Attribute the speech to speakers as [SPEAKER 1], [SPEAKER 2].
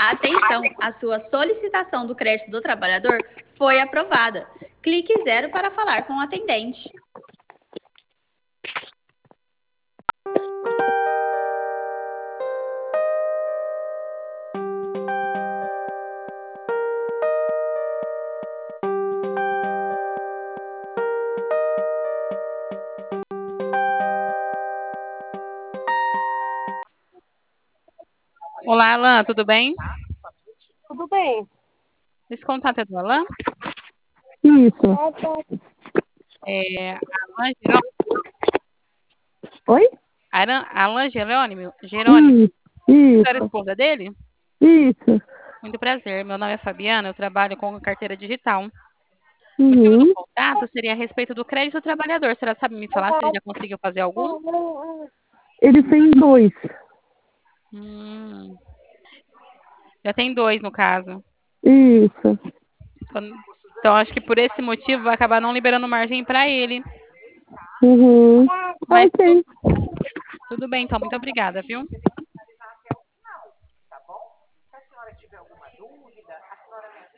[SPEAKER 1] Atenção, a sua solicitação do crédito do trabalhador foi aprovada. Clique 0 para falar com o atendente.
[SPEAKER 2] Olá, Alan, tudo bem?
[SPEAKER 3] Tudo bem.
[SPEAKER 2] Esse contato é do Alan?
[SPEAKER 3] Isso.
[SPEAKER 2] Alan Jerônimo?
[SPEAKER 3] Oi?
[SPEAKER 2] Alan Jerônimo? Jerônimo? A senhora é
[SPEAKER 3] Isso.
[SPEAKER 2] esposa dele?
[SPEAKER 3] Isso.
[SPEAKER 2] Muito prazer, meu nome é Fabiana, eu trabalho com carteira digital. O motivo do
[SPEAKER 3] Uhum.
[SPEAKER 2] contato seria a respeito do crédito do trabalhador. A senhora sabe me falar se ele já conseguiu fazer algum?
[SPEAKER 3] Ele tem 2.
[SPEAKER 2] Hum, já tem 2, no caso.
[SPEAKER 3] Isso.
[SPEAKER 2] Então, acho que por esse motivo vai acabar não liberando margem para ele.
[SPEAKER 3] Uhum.
[SPEAKER 2] Mas
[SPEAKER 3] Ok.
[SPEAKER 2] tudo bem, então. Muito obrigada, viu?